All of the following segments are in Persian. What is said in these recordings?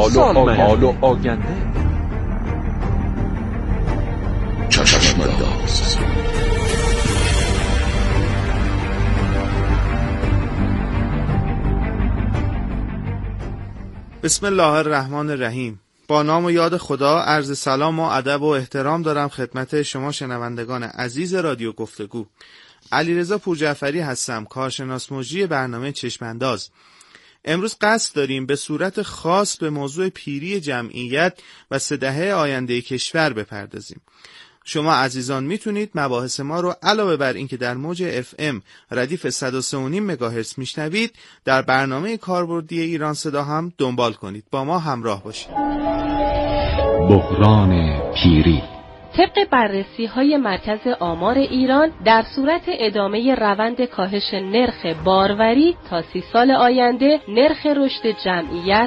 حال و آینده. چشم‌انداز. بسم الله الرحمن الرحیم. با نام و یاد خدا عرض سلام و ادب و احترام دارم خدمت شما شنوندگان عزیز رادیو گفتگو. علیرضا پورجعفری هستم، کارشناس مجری برنامه چشم‌انداز. امروز قصد داریم به صورت خاص به موضوع پیری جمعیت و 3 دهه آینده کشور بپردازیم. شما عزیزان میتونید مباحث ما رو علاوه بر اینکه در موج FM ردیف 103.5 مگاهرتز میشنوید، در برنامه کاربردی ایران صدا هم دنبال کنید. با ما همراه باشید. بحران پیری. طبق بررسی‌های مرکز آمار ایران، در صورت ادامه روند کاهش نرخ باروری تا 30 سال آینده، نرخ رشد جمعیت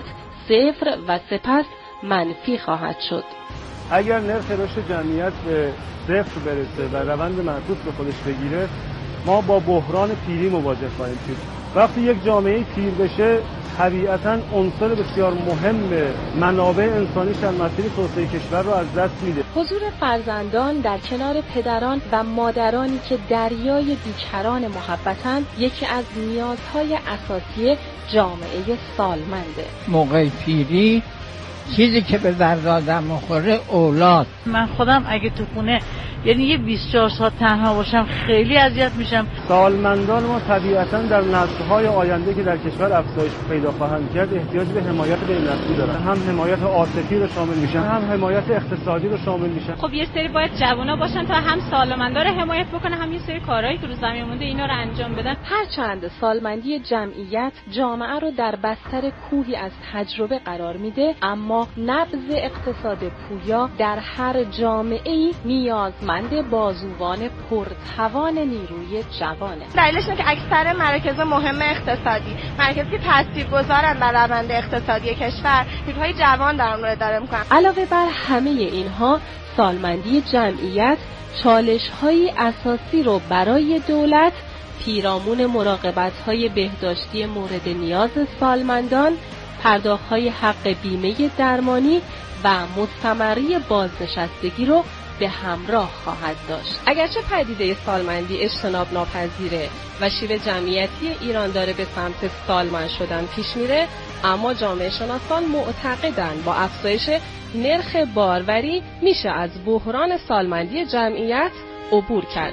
0 و سپس منفی خواهد شد. اگر نرخ رشد جمعیت به 0 برسه و روند معکوس به خودش بگیره، ما با بحران پیری مواجه خواهیم شد. وقتی یک جامعه پیر بشه، طبیعتاً عنصر بسیار مهم منابع انسانی در مسیر توسعه کشور رو از دست میده. حضور فرزندان در کنار پدران و مادرانی که دریای بیکران محبتند، یکی از نیازهای اساسی جامعه سالمنده. موقع پیری چیزی که به درد آدم میخوره اولاد. من خودم اگه تو خونه یه 24 ساعت تنها باشم خیلی اذیت میشم. سالمندان ما طبیعتاً در نسل‌های آینده که در کشور افزایش پیدا خواهند کرد احتیاج به حمایت بین‌نسلی دارن. هم حمایت عاطفی رو شامل میشن، هم حمایت اقتصادی رو شامل میشن. خب یه سری باید جوونا باشن تا هم سالمندا رو حمایت بکنه، هم یه سری کارهایی که رو زمین مونده اینا رو انجام بدن. هرچند سالمندی جمعیت جامعه رو در بستر کوهی از تجربه قرار میده، اما نبض اقتصاد پویا در هر جامعه‌ای نیازمند بازوان پرتوان نیروی جوانه. دلیلش اینه که اکثر مراکز مهم اقتصادی، مراکزی که تاثیرگذارن بر روند اقتصادی کشور، نیروهای جوان در اون رو اداره میکنن. علاوه بر همه اینها، سالمندی جمعیت چالش‌های اساسی رو برای دولت، پیرامون مراقبت‌های بهداشتی مورد نیاز سالمندان، پرداخت‌های حق بیمه درمانی و مستمری بازنشستگی رو به همراه خواهد داشت. اگرچه پدیده سالمندی اجتناب ناپذیره و شیوه جمعیتی ایران داره به سمت سالمند شدن پیش میره، اما جامعه شناسان معتقدند با افزایش نرخ باروری میشه از بحران سالمندی جمعیت عبور کرد.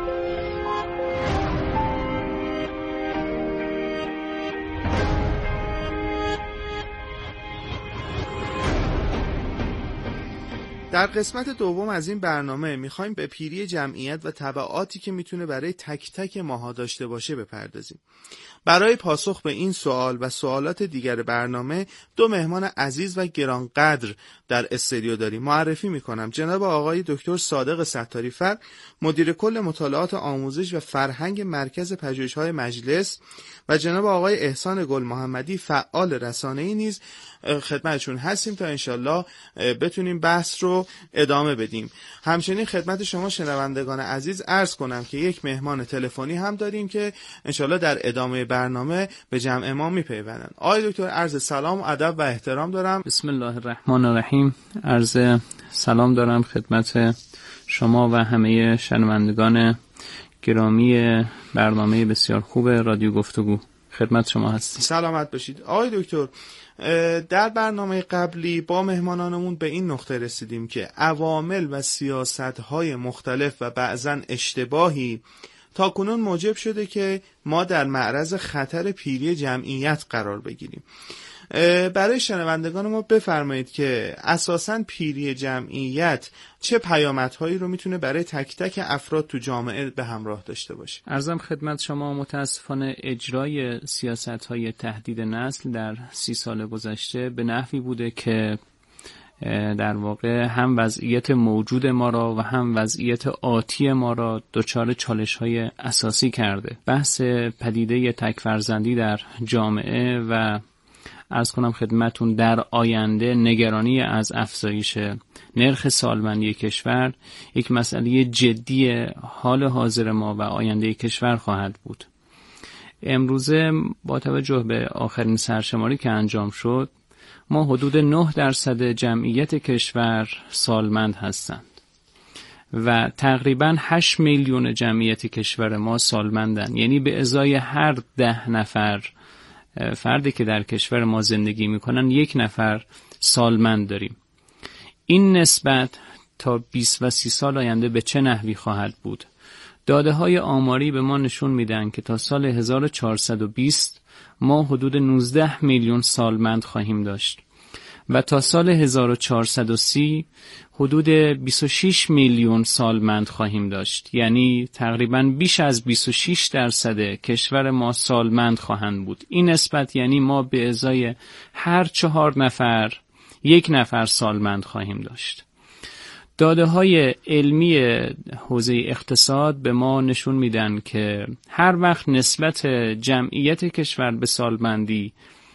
در قسمت دوم از این برنامه میخوایم به پیری جمعیت و تبعاتی که میتونه برای تک تک ماها داشته باشه بپردازیم. برای پاسخ به این سوال و سوالات دیگر برنامه 2 مهمان عزیز و گرانقدر در استودیو داریم. معرفی میکنم جناب آقای دکتر صادق ستاری‌فر، مدیر کل مطالعات آموزش و فرهنگ مرکز پژوهش‌های مجلس، و جناب آقای احسان گل محمدی، فعال رسانه‌ای نیز خدمتشون هستیم تا انشالله بتونیم بحث رو ادامه بدیم. همچنین خدمت شما شنوندگان عزیز عرض کنم که یک مهمان تلفنی هم داریم که انشالله در ادامه برنامه به جمع ما میپیوندن. آقای دکتر عرض سلام و ادب و احترام دارم. بسم الله الرحمن الرحیم. عرض سلام دارم خدمت شما و همه شنوندگان گرامی برنامه بسیار خوب رادیو گفتگو. خدمت شما هستیم. سلامت باشید. آقای دکتر، در برنامه قبلی با مهمانانمون به این نقطه رسیدیم که عوامل و سیاست‌های مختلف و بعضاً اشتباهی تاکنون موجب شده که ما در معرض خطر پیری جمعیت قرار بگیریم. برای شنوندگان ما بفرمایید که اساساً پیری جمعیت چه پیامدهایی رو میتونه برای تک تک افراد تو جامعه به همراه داشته باشه؟ عرضم خدمت شما متاسفانه اجرای سیاست‌های تهدید نسل در 30 سال گذشته به نحوی بوده که در واقع هم وضعیت موجود ما را و هم وضعیت آتی ما را دچار چالش‌های اساسی کرده. بحث پدیده تک فرزندی در جامعه و عرض کنم خدمتون در آینده نگرانی از افزایش نرخ سالمندی کشور یک مسئله جدی حال حاضر ما و آینده کشور خواهد بود. امروزه با توجه به آخرین سرشماری که انجام شد ما حدود 9% جمعیت کشور سالمند هستند و تقریباً 8 میلیون جمعیت کشور ما سالمندن. یعنی به ازای هر 10 نفر فردی که در کشور ما زندگی میکنن 1 نفر سالمند داریم. این نسبت تا 20 و 30 سال آینده به چه نحوی خواهد بود؟ داده های آماری به ما نشون میدن که تا سال 1420 ما حدود 19 میلیون سالمند خواهیم داشت و تا سال 1430 حدود 26 میلیون سالمند خواهیم داشت. یعنی تقریباً بیش از 26% کشور ما سالمند خواهند بود. این نسبت یعنی ما به ازای هر 4 نفر 1 نفر سالمند خواهیم داشت. داده های علمی حوزه اقتصاد به ما نشون میدن که هر وقت نسبت جمعیت کشور به سالمندی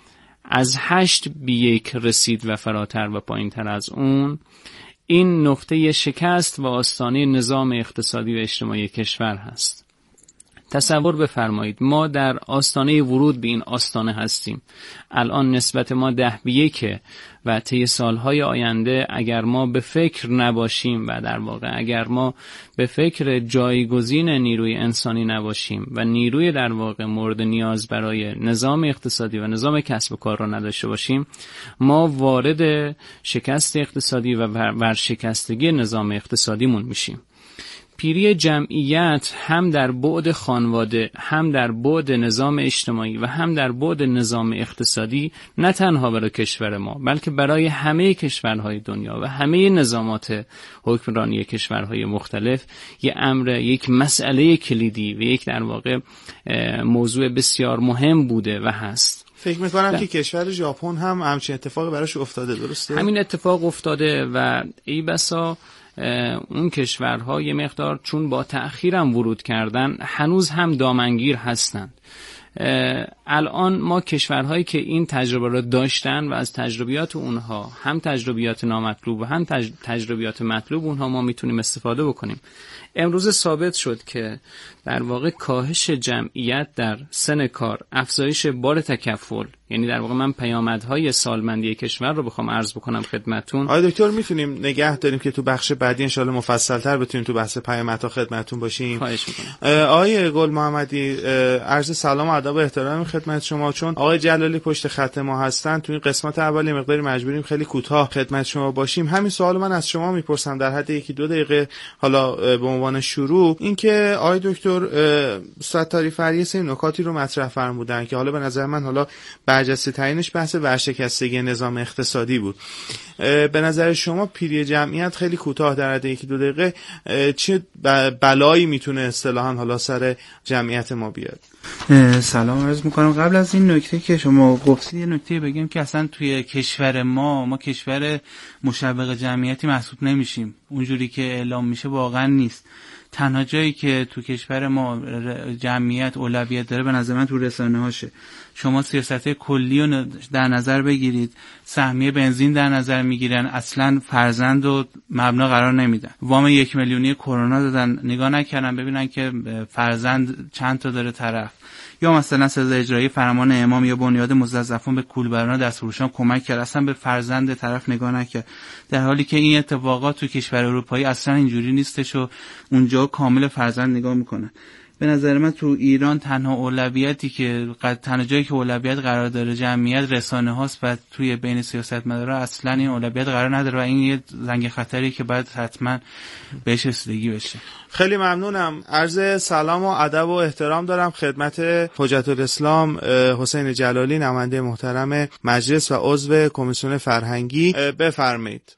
از 8 به 1 رسید و فراتر و پایین تر از اون، این نقطه شکست و آستانه نظام اقتصادی و اجتماعی کشور هست. تصور بفرمایید ما در آستانه ورود به این آستانه هستیم. الان نسبت ما 10 به 1 و طی سالهای آینده اگر ما به فکر نباشیم و در واقع اگر ما به فکر جایگزین نیروی انسانی نباشیم و نیروی در واقع مورد نیاز برای نظام اقتصادی و نظام کسب و کار را نداشته باشیم، ما وارد شکست اقتصادی و ورشکستگی نظام اقتصادیمون میشیم. پیری جمعیت هم در بعد خانواده، هم در بعد نظام اجتماعی و هم در بعد نظام اقتصادی نه تنها برای کشور ما بلکه برای همه کشورهای دنیا و همه نظامات حکمرانی کشورهای مختلف یک مسئله کلیدی و یک در واقع موضوع بسیار مهم بوده و هست. فکر میکنم که کشور ژاپن هم همچین اتفاقی براش افتاده، درسته؟ همین اتفاق افتاده و ای بسا اون کشورها یه مقدار چون با تأخیرم ورود کردن هنوز هم دامنگیر هستند. الان ما کشورهایی که این تجربه رو داشتن و از تجربیات اونها هم تجربیات نامطلوب و هم تجربیات مطلوب اونها ما میتونیم استفاده بکنیم. امروز ثابت شد که در واقع کاهش جمعیت در سن کار، افزایش بار تکفل، یعنی در واقع من پیامدهای سالمندی کشور رو بخوام عرض بکنم خدمتتون. آقای دکتر میتونیم نگه داریم که تو بخش بعدی ان شاءالله مفصل‌تر بتونیم تو بحث پیامدها خدمتتون باشیم. خواهش می‌کنم. آقای گل محمدی، عرض سلام و ادب و احترام خدمت شما. چون آقای جلالی پشت خط ما هستن تو این قسمت اولی مقداری مجبوریم خیلی کوتاه خدمت شما باشیم. همین سوال من از شما میپرسم در حد 1-2 دقیقه، حالا به عنوان شروع، اینکه آقای دکتر ستاری فری سه نکاتی رو مطرح فرمودن که حالا به نظر من حالا برجسته ترینش بحث ورشکستگی نظام اقتصادی بود. به نظر شما پیری جمعیت خیلی کوتاه در حد 1-2 دقیقه چه بلایی میتونه اصطلاحاً حالا سر جمعیت ما بیاد؟ سلام عرض میکنم. قبل از این نکته که شما گفتید یه نکته بگیم که اصلا توی کشور ما کشور مشوق جمعیتی محسوب نمیشیم. اونجوری که اعلام میشه واقعا نیست. تنها جایی که تو کشور ما جمعیت اولویت داره به نظر من تو رسانه هاشه. شما سیاست کلی رو در نظر بگیرید، سهمیه بنزین در نظر میگیرن، اصلا فرزند و مبنا قرار نمیدن. وام 1 میلیونی کرونا دادن، نگاه نکردن ببینن که فرزند چند تا داره طرف. یا مثلا سزا اجرایی فرمان امام یا بنیاد موظفون به کولبران دستفروشان کمک کرد، اصلا به فرزند طرف نگاه نکرد، در حالی که این اتفاقات تو کشور اروپایی اصلا اینجوری نیستش و اونجا کامل فرزند نگاه میکنن. به نظر من تو ایران تنها اولویتی که تنها جایی که اولویت قرار داره جمعیت رسانه هاست و توی بین سیاستمدارا اصلا این اولویت قرار نداره و این یه زنگ خطری که باید حتما بهش رسیدگی بشه. خیلی ممنونم. عرض سلام و ادب و احترام دارم خدمت حجت الاسلام حسین جلالی، نماینده محترم مجلس و عضو کمیسیون فرهنگی. بفرمایید.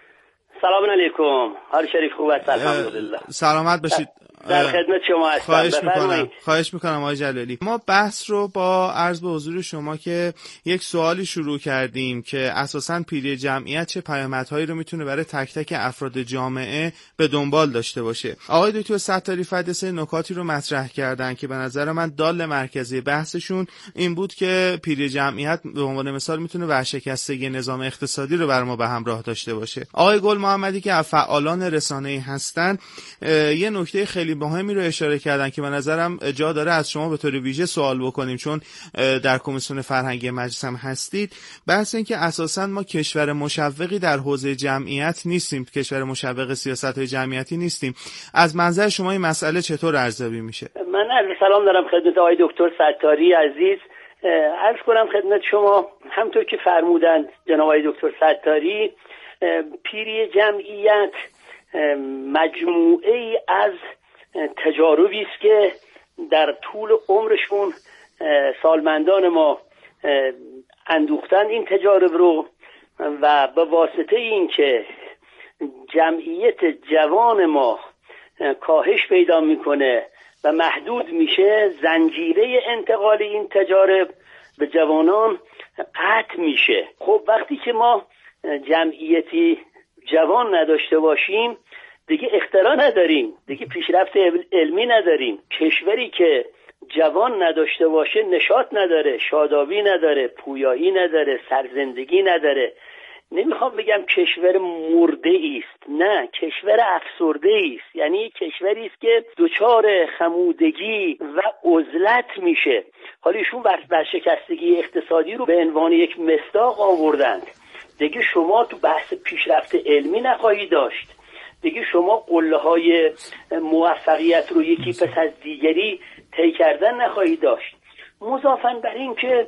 سلام علیکم. حال شریف خوب است؟ الحمدلله. سلامت باشید. در خدمت شما هستم. خواهش میکنم آقای جلالی. ما بحث رو با عرض به حضور شما که یک سوالی شروع کردیم که اساساً پیری جمعیت چه پیامدهایی رو میتونه برای تک تک افراد جامعه به دنبال داشته باشه. آقای دکتر ستاری فدی نکاتی رو مطرح کردن که به نظر من دال مرکزی بحثشون این بود که پیری جمعیت به عنوان مثال میتونه ورشکستگی نظام اقتصادی رو بر ما به همراه داشته باشه. آقای گل محمدی که فعالان رسانه‌ای هستن یه نکته خیلی خیلی مهمی رو اشاره کردن که به نظرم جا داره از شما به طور ویژه سوال بکنیم، چون در کمیسیون فرهنگی مجلس هم هستید. بحث این که اساساً ما کشور مشوقی در حوزه جمعیت نیستیم، کشور مشوق سیاست‌های جمعیتی نیستیم. از منظر شما این مسئله چطور ارزیابی میشه؟ من عرض سلام دارم خدمت آقای دکتر ستاری عزیز. عرض کنم خدمت شما همطور که فرمودند جناب آقای دکتر ستاری، پیری جمعیت مجموعه ای از تجاربی است که در طول عمرشون سالمندان ما اندوختن این تجارب رو و به واسطه این که جمعیت جوان ما کاهش پیدا میکنه و محدود میشه، زنجیره انتقال این تجارب به جوانان قطع میشه. خب وقتی که ما جمعیتی جوان نداشته باشیم دیگه اختراع نداریم، دیگه پیشرفت علمی نداریم. کشوری که جوان نداشته باشه نشاط نداره، شادابی نداره، پویایی نداره، سرزندگی نداره. نمیخوام بگم کشور مرده است، نه، کشور افسرده است. یعنی کشوری است که دچار خمودگی و عزلت میشه. حالا ایشون ورشکستگی اقتصادی رو به عنوان یک مصداق آوردند. دیگه شما تو بحث پیشرفت علمی نخواهی داشت، دیگه شما قله‌های موفقیت رو یکی پس از دیگری طی کردن نخواهی داشت. مضافاً بر این که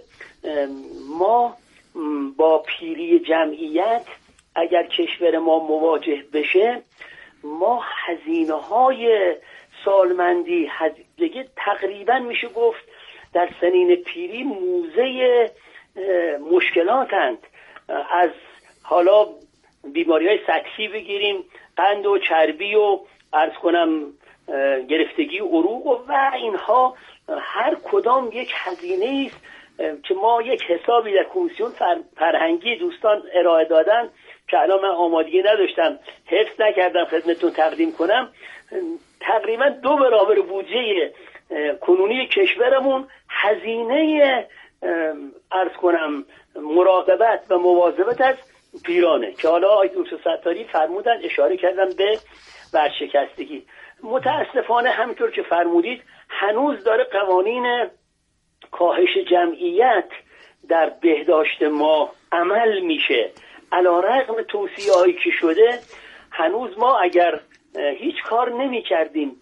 ما با پیری جمعیت اگر کشور ما مواجه بشه، ما هزینه‌های سالمندی دیگه تقریبا میشه گفت در سنین پیری موزه مشکلاتند. از حالا بیماری‌های سطحی بگیریم، قند و چربی و عرض کنم گرفتگی عروق و اینها، هر کدام یک هزینه است که ما یک حسابی در کمیسیون فرهنگی دوستان ارائه دادن که الان من آمادگی نداشتم، حفظ نکردم خدمتتون تقدیم کنم. تقریبا 2 برابر بودجه کنونی کشورمون هزینه عرض کنم مراقبت و مواظبت از پیرانه که حالا آقای دکتر ستاری فرمودن، اشاره کردن به ورشکستگی. متاسفانه همینطور که فرمودید هنوز داره قوانین کاهش جمعیت در بهداشت ما عمل میشه. علیرغم توصیه‌هایی که شده، هنوز ما اگر هیچ کار نمی کردیم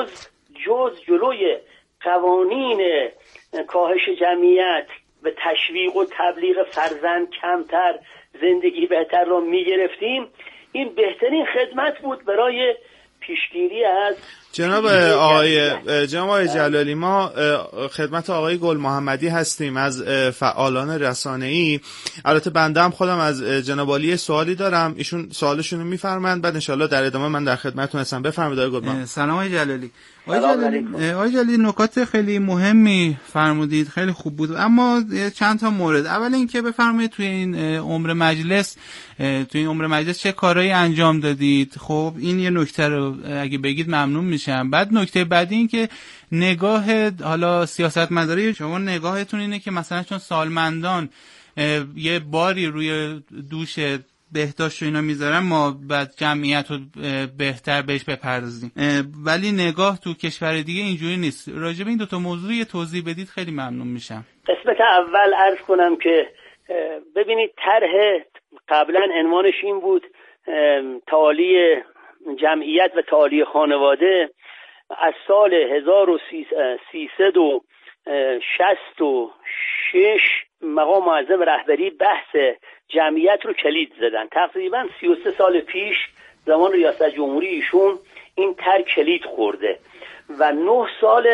جز جلوی قوانین کاهش جمعیت و تشویق و تبلیغ فرزند کمتر زندگی بهتر را می گرفتیم، این بهترین خدمت بود برای پیشگیری از جناب آقای جلالی. ما خدمت آقای گل محمدی هستیم از فعالان رسانه‌ای. البته بنده هم خودم از جناب عالی سوالی دارم، ایشون سوالشون رو میفرمایند، بعد انشالله در ادامه من در خدمتتون هستم. بفرمایید آقای گل محمدی. سلام آقای جلالی. آقای جلالی نکات خیلی مهمی فرمودید، خیلی خوب بود، اما چند تا مورد. اول اینکه بفرمایید توی این عمر مجلس چه کارهایی انجام دادید. خب این یه نکته رو اگه بگید ممنون میشم. بعد نکته بعدی این که نگاه حالا سیاستمداری شما، نگاهتون اینه که مثلا چون سالمندان یه باری روی دوش بهداشت و اینا میذارن، ما بعد جمعیت رو بهتر بهش بپردازیم، ولی نگاه تو کشور دیگه اینجوری نیست. راجع به این 2 موضوع یه توضیح بدید خیلی ممنون میشم. قسمت اول عرض کنم که ببینید طرح قبلا عنوانش این بود تعالی جمعیت و تعالی خانواده. از سال 1366 مقام معظم رهبری بحث جمعیت رو کلید زدن. تقریبا 33 سال پیش زمان ریاست جمهوری ایشون این طرح کلید خورده و 9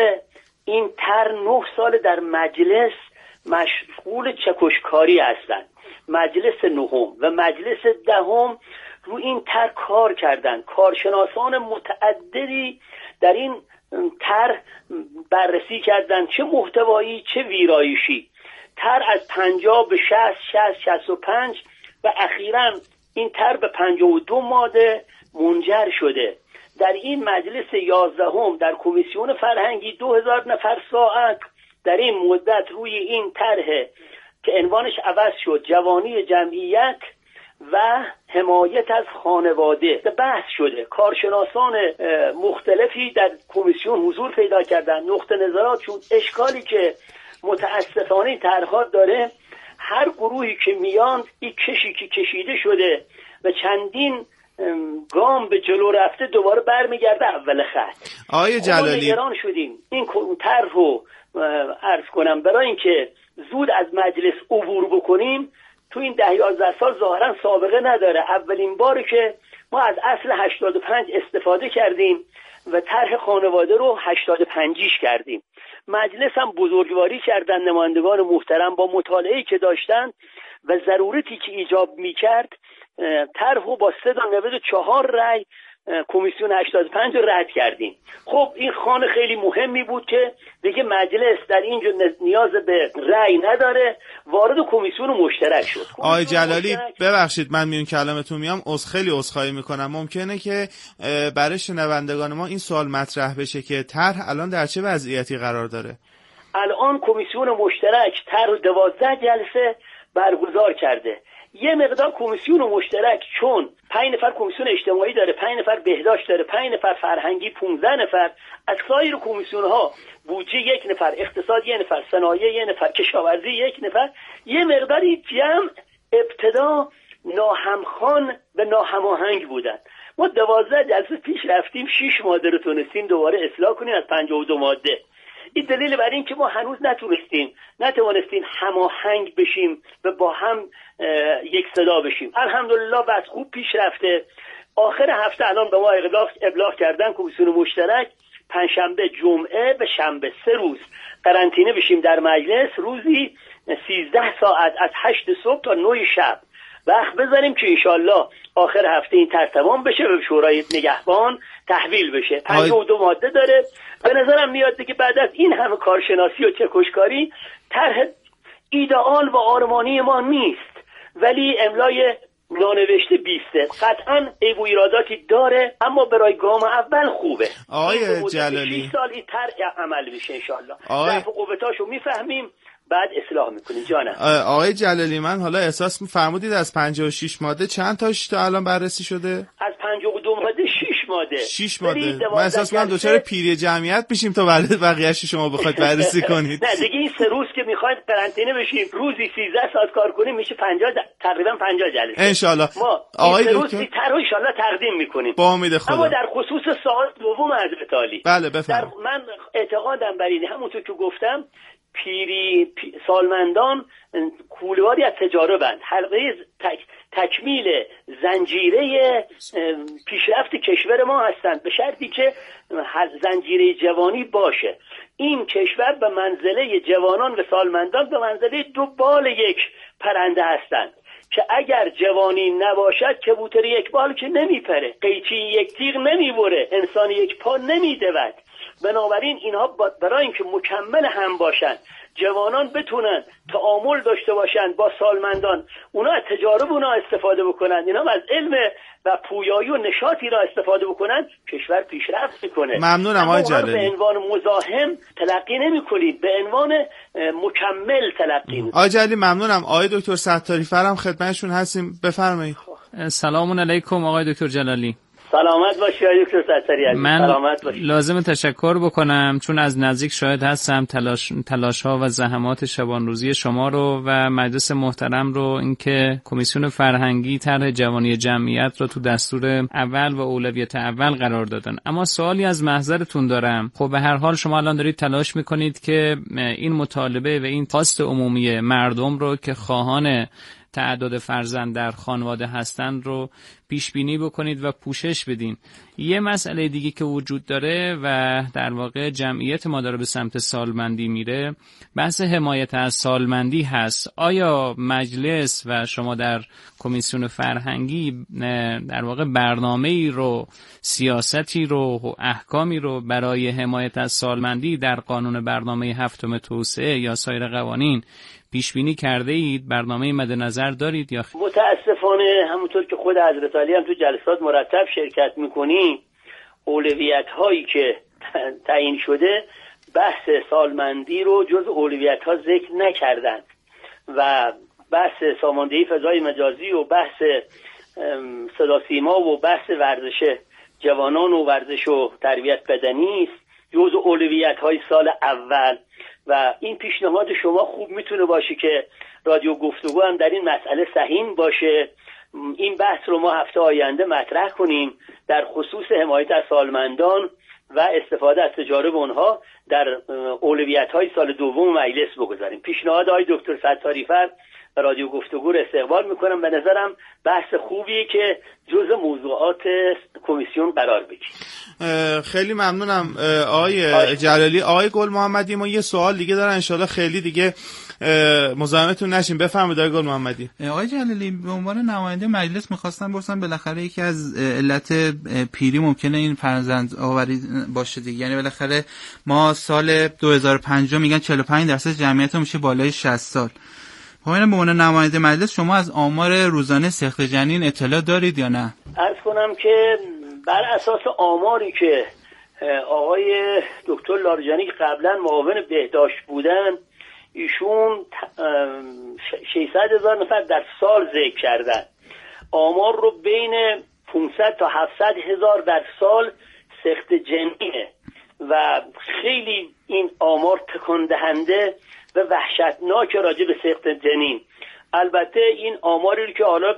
سال در مجلس مشغول چکشکاری هستند. مجلس 9 و مجلس 10 رو این طرح کار کردند. کارشناسان متعددی در این طرح بررسی کردند، چه محتوایی چه ویرایشی. طرح از 50 به 65 و اخیراً این طرح به 52 ماده منجر شده. در این مجلس 11 در کمیسیون فرهنگی 2000 نفر ساعت در این مدت روی این طرح که عنوانش عوض شد، جوانی جمعیت و حمایت از خانواده بحث شده. کارشناسان مختلفی در کمیسیون حضور پیدا کردن. نقطه نظراتشون اشکالی که متاسفانه این طرح‌ها داره، هر گروهی که میان این کشی که کشیده شده و چندین گام به جلو رفته دوباره برمیگرده اول خط. آقای جلالی نگران شدیم این طرح رو عرض کنم برای اینکه زود از مجلس عبور بکنیم. تو این 10-11 سال ظاهرا سابقه نداره. اولین باری که ما از اصل 85 استفاده کردیم و طرح خانواده رو 85ش کردیم. مجلس هم بزرگواری کردن نمایندگان محترم با مطالعه‌ای که داشتن و ضرورتی که ایجاب می‌کرد، طرح رو با 394 رأی کمیسیون 85 رو رد کردیم. خب این خانه خیلی مهمی بود که دیگه مجلس در اینجا نیاز به رأی نداره، وارد کمیسیون مشترک شد. آقای جلالی ببخشید من میون کلامتون میام، خیلی عذرخواهی میکنم. ممکنه که برای شنوندگان ما این سوال مطرح بشه که طرح الان در چه وضعیتی قرار داره؟ الان کمیسیون مشترک طرح 12 جلسه برگزار کرده. یه مقدار کمیسیون مشترک چون 5 نفر کمیسیون اجتماعی داره، 5 نفر بهداشت داره، 5 نفر فرهنگی، 15 نفر از سایر کمیسیون ها، بودجه 1 نفر، اقتصاد 1 نفر، صنایع 1 نفر، کشاورزی 1 نفر، یه مقداری جمع ابتدا ناهمخوان و ناهماهنگ بودن. ما 12 جلسه پیش رفتیم، 6 ماده رو تونستیم دوباره اصلاح کنیم از 52 ماده. این دلیل بر این که ما هنوز نتوانستیم هماهنگ بشیم و با هم یک صدا بشیم. الحمدلله بس خوب پیش رفته. آخر هفته الان به ما ابلاغ کردن کمیسیون مشترک پنجشنبه، جمعه و شنبه 3 روز قرنطینه بشیم در مجلس، روزی 13 ساعت از 8 صبح تا 9 شب وقت بذاریم که انشالله آخر هفته این طرح تمام بشه و به شورای نگهبان تحویل بشه. 52 ماده داره. به نظرم میاد که بعد از این همه کارشناسی و چکشکاری طرح ایدئال و آرمانی ما نیست، ولی املای نانوشته 20 قطعا عیب و ایراداتی داره، اما برای گام اول خوبه. آقای جلالی 6 سال این طرح عمل بشه انشالله. ضعف و قوتاشو میفهمیم بعد اصلاح میکنیم. جانم آقای جلالی، من حالا احساس می‌فرمودید از 56 ماده چند تاش تا الان بررسی شده؟ از 52 ماده 6 ماده. 6 ماده. من احساس می‌کنم دوچار پیری جمعیت میشیم تا بقیه‌اش شما بخواید بررسی کنید. نه دیگه این 3 روز که می‌خواید قرنطینه بشیم، روزی 13 ساعت کار کنیم، میشه 50 تقریبا 50 جلسه. ان شاءالله ما آقای دکتر دکتر ان شاءالله تقدیم می‌کنیم. با امید خدا. اما در خصوص سوال دوم حضرت عالی، بله بفرمایید. من اعتقادم بر اینه، همونطور که گفتم سالمندان کوله‌واری از تجاربند، حلقه تکمیل زنجیره پیشرفت کشور ما هستند، به شرطی که زنجیره جوانی باشه. این کشور به منزله جوانان و سالمندان به منزله 2 بال یک پرنده هستند که اگر جوانی نباشد کبوتر 1 بال که نمیپره، قیچی 1 تیغ نمیبره، انسان 1 پا نمیدود. بنابراین اینها برای اینکه مکمل هم باشن، جوانان بتونن تعامل داشته باشن با سالمندان، اونا از تجارب اونا استفاده بکنن، اینا از علم و پویایی و نشاطی را استفاده بکنن، کشور پیشرفت میکنه. ممنونم آقای جلالی. به عنوان مزاحم تلقی نمی‌کنید، به عنوان مکمل تلقی می‌کنید. آقای جلالی ممنونم. آقای دکتر ستاری فرم خدمتشون هستیم، بفرمایید. سلام علیکم آقای دکتر جلالی. سلامت باشی آقای دکتر ستاری. من لازم تشکر بکنم چون از نزدیک شاهد هستم تلاش‌ها و زحمات شبانروزی شما رو و مجلس محترم رو، اینکه کمیسیون فرهنگی طرح جوانی جمعیت رو تو دستور اول و اولویت اول قرار دادن. اما سوالی از محضرتون دارم. خب به هر حال شما الان دارید تلاش میکنید که این مطالبه و این خواست عمومی مردم رو که خواهان تعداد فرزند در خانواده هستند رو پیش بینی بکنید و پوشش بدین. یه مسئله دیگه که وجود داره و در واقع جمعیت ما داره به سمت سالمندی میره، بحث حمایت از سالمندی هست. آیا مجلس و شما در کمیسیون فرهنگی در واقع برنامه‌ای رو، سیاستی رو و احکامی رو برای حمایت از سالمندی در قانون برنامه 7 توسعه یا سایر قوانین پیش بینی کرده اید؟ برنامه مد نظر دارید یا متاسفانه همونطور که خود حضرت علی هم تو جلسات مرتب شرکت میکنی، اولویت هایی که تعیین شده بحث سالمندی رو جز اولویت ها ذکر نکردند و بحث ساماندهی فضای مجازی و بحث صدا سیما و بحث ورزش جوانان و ورزش و تربیت بدنی است، جزء اولویت‌های سال اول. و این پیشنهاد شما خوب میتونه باشه که رادیو گفتگو هم در این مسئله سهیم باشه. این بحث رو ما هفته آینده مطرح کنیم در خصوص حمایت از سالمندان و استفاده از تجارب اونها در اولویت‌های سال دوم مجلس بگذاریم. پیشنهاد آقای دکتر ستاری‌فر و رادیو گفتگو رو استقبال میکنم. به نظرم بحث خوبیه که جزء موضوعات کمیسیون قرار بگیره. خیلی ممنونم آقای جلالی. آقای گل محمدی، ما یه سوال دیگه دارن، انشالله خیلی دیگه مزاحمتون نشیم. بفرمایید آقای گل محمدی. آقای جلالی، به عنوان نماینده مجلس می‌خواستم بپرسم بالاخره یکی از علت پیری ممکنه این فرزند آوری باشه دیگه، یعنی بالاخره ما سال 2050 میگن 45% جمعیت میشه بالای 60 سال. به عنوان نماینده مجلس شما از آمار روزانه سقط جنین اطلاع دارید یا نه؟ عرض کنم که بر اساس آماری که آقای دکتر لاریجانی قبلا معاون بهداشت بودن، ایشون 600,000 نفر در سال ذکر کردن. آمار رو بین 500 تا 700,000 در سال سقط جنینه و خیلی این آمار تکان دهنده و وحشتناک راجع به سقط جنین. البته این آماری که حالا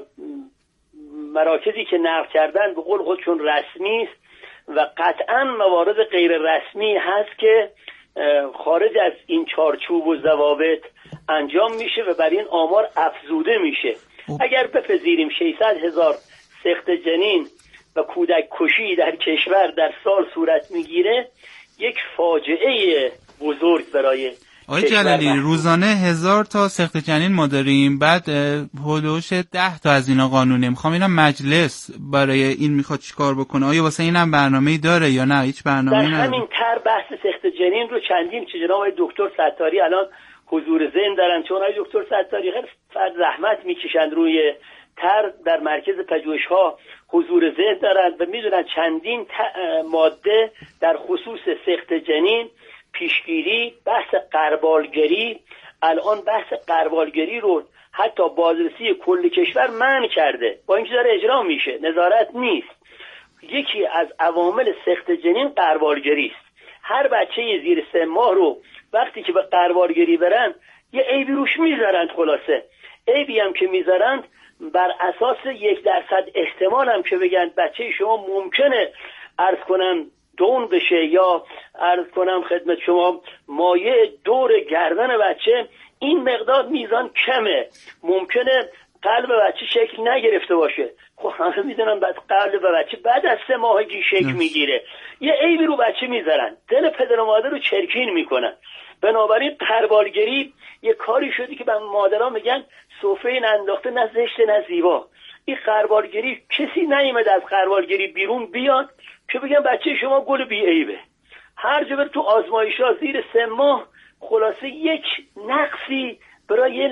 مراکزی که نقل کردن به قول خودشون رسمی است و قطعا موارد غیر رسمی هست که خارج از این چارچوب و ضوابط انجام میشه و بر این آمار افزوده میشه. اگر بپذیریم 600,000 سقط جنین و کودک کشی در کشور در سال صورت میگیره، یک فاجعه بزرگ برای آقای جلالی، روزانه 1000 تا سقط جنین ما داریم، بعد حدوش 10 تا از اینا قانونه. میخوام اینم مجلس برای این میخواد چیکار بکنه؟ آیا واسه اینم برنامه‌ای داره یا نه هیچ برنامه‌ای نداره؟ در همین تر بحث سقط جنین رو چندین جناب آقای دکتر ستاری الان حضور ذهن دارن، چون آقای دکتر ستاری خیلی زحمت میکشن روی تر در مرکز پژوهش‌ها حضور ذهن دارن و میدونن چندین ماده در خصوص سقط جنین، پیشگیری، بحث غربالگری. الان بحث غربالگری رو حتی بازرسی کل کشور منع کرده، با اینکه داره اجرا میشه، نظارت نیست. یکی از عوامل سقط جنین غربالگری است. هر بچه زیر 3 ماه رو وقتی که به غربالگری برن یه عیبی روش میذارند، خلاصه عیبی هم که میذارند بر اساس 1% احتمال هم که بگن بچه شما ممکنه عرض کنم دون بشه یا عرض کنم خدمت شما مایع دور گردن بچه، این مقدار میزان کمه، ممکنه قلب بچه شکل نگرفته باشه. خب همه میدونن بعد قلب بچه بعد از 3 ماهگی شکل میگیره. یه عیبی رو بچه میذارن، دل پدر و مادر رو چرکین میکنن. بنابراین غربالگری یه کاری شدی که به مادرها میگن سفره انداخته نه زشت نه زیبا. این غربالگری کسی نیامد از غربالگری بیرون بیاد که بگن بچه شما گل بی عیبه. هر جا بر تو آزمایش‌ها زیر 3 ماه خلاصه یک نقصی برای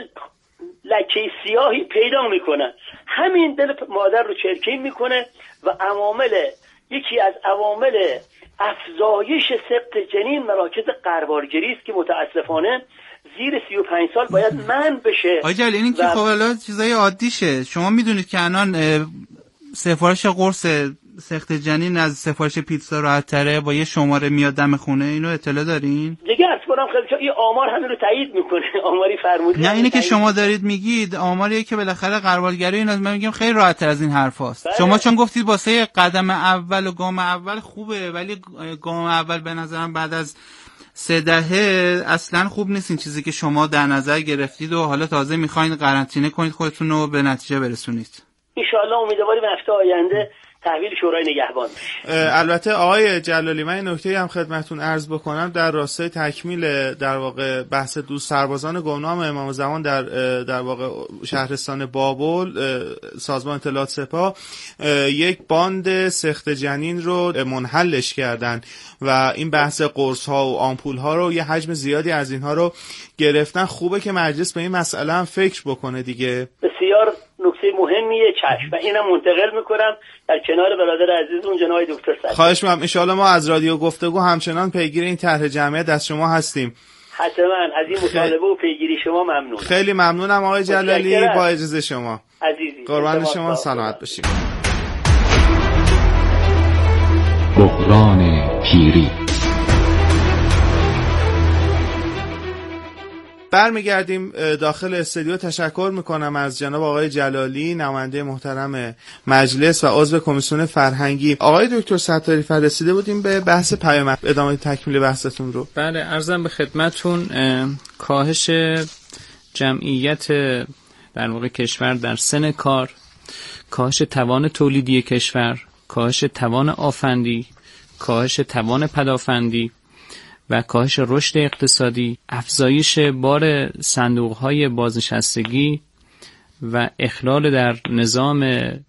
لکه سیاهی پیدا میکنن. همین دل مادر رو چرکین میکنه و یکی از عوامل افزایش سقط جنین مراکز غربالگری است که متاسفانه زیر 35 سال باید منع بشه. آقای جلالی، این که خب الان چیزای عادیشه. شما میدونید که الان سفارش قرص سقط جنین از سفارش پیتزا راحت‌تره، با یه شماره میاد دم خونه. اینو اطلاع دارین؟ دیگه از کنم خیلی این آمار همین رو تایید میکنه. آماری فرمودید. نه اینی که شما دارید میگید آماریه که بالاخره غربالگری اینا من میگم خیلی راحت‌تر از این حرفاست. شما چون گفتید واسه قدم اول و گام اول خوبه، ولی گام اول به نظرم بعد از 3 دهه اصلا خوب نیست. این چیزی که شما در نظر گرفتید و حالا تازه میخواین قرنطینه کنید خودتون رو به نتیجه برسونید. ان شاءالله امیدواریم هفته آینده تحویل شورای نگهبان. البته آقای جلالی، من این نکته هم خدمتتون عرض بکنم در راستای تکمیل در واقع بحث دوست سربازان گمنام امام زمان در واقع شهرستان بابل، سازمان اطلاعات سپاه یک باند سقط جنین رو منحلش کردن و این بحث قرص ها و آمپول ها رو یه حجم زیادی از اینها رو گرفتن. خوبه که مجلس به این مسئله هم فکر بکنه دیگه. بسیار نکته مهمیه، چشم، و اینم منتقل میکنم در کنار برادر عزیزمون جناب دکتر صدر. خواهش می‌کنم. ان شاءالله ما از رادیو گفتگو همچنان پیگیر این طرح جمعیت از شما هستیم. حتما از این مطالبه و پیگیری شما ممنون. خیلی ممنونم آقای جلالی. با اجازه شما عزیزی، قربان شما، سلامت باشید. بحران پیری. برمیگردیم داخل استودیو. تشکر میکنم از جناب آقای جلالی، نماینده محترم مجلس و عضو کمیسیون فرهنگی. آقای دکتر ستاری رسیده بودیم به بحث پیامد، ادامه تکمیل بحثتون رو. بله، عرضم به خدمتون کاهش جمعیت در واقع کشور در سن کار، کاهش توان تولیدی کشور، کاهش توان آفندی، کاهش توان پدافندی و کاهش رشد اقتصادی، افزایش بار صندوق‌های بازنشستگی و اخلال در نظام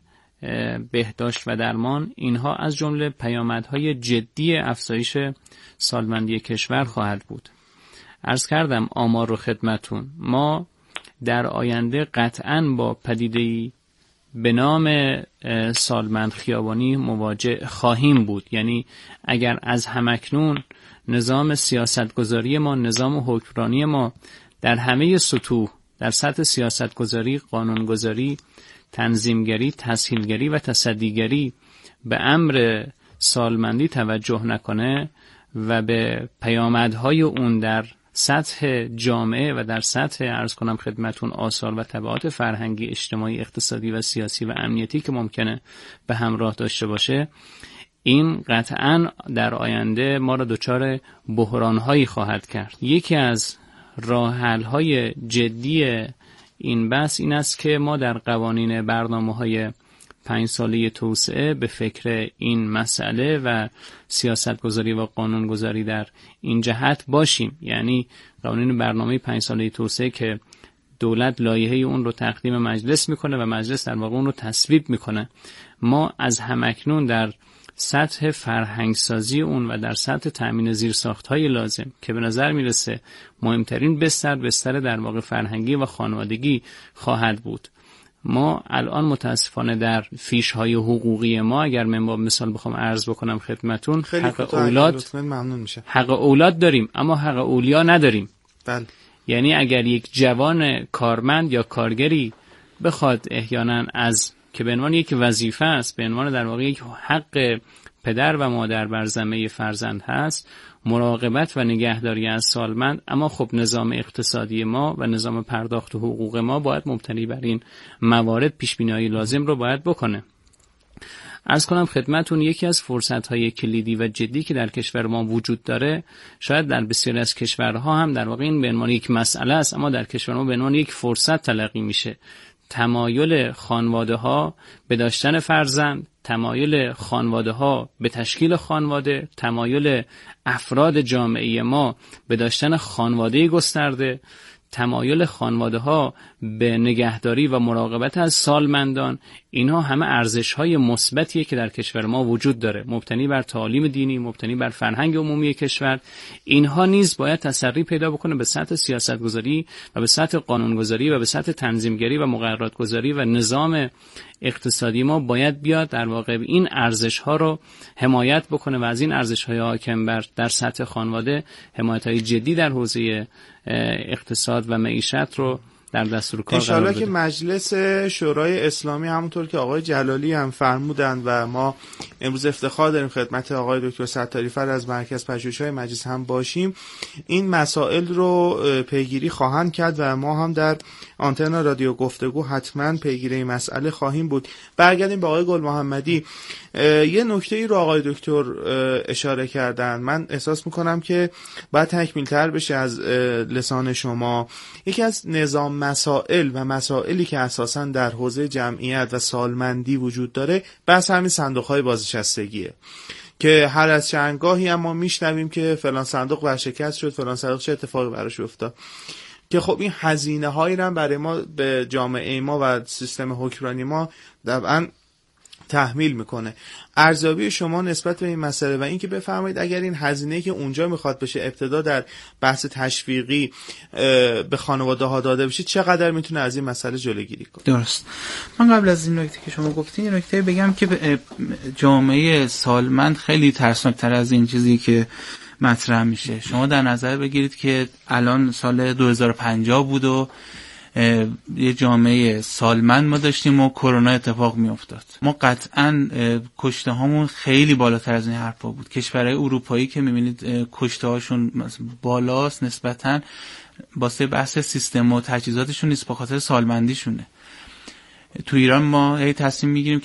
بهداشت و درمان، اینها از جمله پیامدهای جدی افزایش سالمندی کشور خواهد بود. عرض کردم آمار رو خدمتون، ما در آینده قطعاً با پدیده‌ای به نام سالمند خیابانی مواجه خواهیم بود. یعنی اگر از همکنون نظام سیاستگذاری ما، نظام حکمرانی ما در همه سطوح، در سطح سیاستگذاری، قانونگذاری، تنظیمگری، تسهیلگری و تصدیگری به امر سالمندی توجه نکنه و به پیامدهای اون در سطح جامعه و در سطح عرض کنم خدمتون آثار و تبعات فرهنگی، اجتماعی، اقتصادی و سیاسی و امنیتی که ممکنه به همراه داشته باشه، این قطعاً در آینده ما را دچار بحران‌هایی خواهد کرد. یکی از راه‌حل‌های جدی این بحث این است که ما در قوانین برنامه‌های 5 ساله توسعه به فکر این مسئله و سیاستگذاری و قانونگذاری در این جهت باشیم. یعنی قوانین برنامه 5 ساله توسعه که دولت لایحه اون رو تقدیم مجلس میکنه و مجلس در واقع اون رو تصویب میکنه، ما از همکنون در سطح فرهنگسازی اون و در سطح تأمین زیرساخت‌های لازم که به نظر میرسه مهمترین بستر در واقع فرهنگی و خانوادگی خواهد بود. ما الان متاسفانه در فیش‌های حقوقی ما، اگر من با مثال بخوام عرض بکنم خدمتون، حق اولاد داریم اما حق اولیا نداریم. بله. یعنی اگر یک جوان کارمند یا کارگری بخواد احیانا از که به عنوان یک وظیفه است، به عنوان در واقع یک حق پدر و مادر بر ذمه فرزند هست، مراقبت و نگهداری از سالمند، اما خب نظام اقتصادی ما و نظام پرداخت حقوق ما باید مبتنی بر این موارد پیش‌بینی‌های لازم رو باید بکنه. عرض کنم خدمتون یکی از فرصت‌های کلیدی و جدی که در کشور ما وجود داره، شاید در بسیاری از کشورها هم در واقع این به عنوان یک مسئله است، اما در کشور ما به عنوان یک فرصت تلقی میشه. تمایل خانواده‌ها به داشتن فرزند، تمایل خانواده‌ها به تشکیل خانواده، تمایل افراد جامعه ما به داشتن خانواده گسترده، تمایل خانواده‌ها به نگهداری و مراقبت از سالمندان، اینها همه ارزش‌های مثبتیه که در کشور ما وجود داره، مبتنی بر تعالیم دینی، مبتنی بر فرهنگ عمومی کشور. اینها نیز باید تسری پیدا بکنه به سطح سیاستگذاری و به سطح قانونگذاری و به سطح تنظیمگری و مقررات‌گذاری و نظام اقتصادی ما باید بیاد در واقع این ارزش‌ها رو حمایت بکنه و از این ارزش‌های حاکم بر در سطح خانواده حمایت‌های جدی در حوزه اقتصاد و معیشت رو در دستور کار قرار بده. انشالله که مجلس شورای اسلامی همونطور که آقای جلالی هم فرمودند و ما امروز افتخار داریم خدمت آقای دکتر ستاری فر از مرکز پژوهش‌های مجلس هم باشیم، این مسائل رو پیگیری خواهند کرد و ما هم در آنتن رادیو گفتگو حتما پیگیری این مسئله خواهیم بود. برگردیم به آقای گل محمدی. یه نکته‌ای رو آقای دکتر اشاره کردن، من احساس میکنم که باید تکمیل‌تر بشه از لسان شما. یکی از نظام مسائل و مسائلی که اساساً در حوزه جمعیت و سالمندی وجود داره بس همین صندوق‌های بازنشستگیه که هر از چندگاهی هم ما میشنویم که فلان صندوق ورشکست شد، فلان صندوق چه اتفاقی براش افتاد، که خب این هزینه هایی رو برای ما به جامعه ما و سیستم حکمرانی ما طبعاً تحمیل میکنه. ارزیابی شما نسبت به این مسئله و اینکه بفرمایید اگر این هزینه‌ای که اونجا میخواد بشه ابتدا در بحث تشویقی به خانواده ها داده بشه، چقدر میتونه از این مسئله جلوگیری کنه؟ درست. من قبل از این نکته که شما گفتین یه نکته بگم که جامعه سالمند خیلی ترسناکتر از این چیزی که مطرح میشه. شما در نظر بگیرید که الان سال 2050 بود و یه جامعه سالمند ما داشتیم و کرونا اتفاق میافتاد. ما قطعا کشته هامون خیلی بالاتر از این حرفا بود. کشورهای اروپایی که میبینید کشته هاشون بالاست نسبتاً واسه بحث سیستم و تجهیزاتشون نیست، به خاطر سالمندیشونه. تو ایران ما تصمیم میگیریم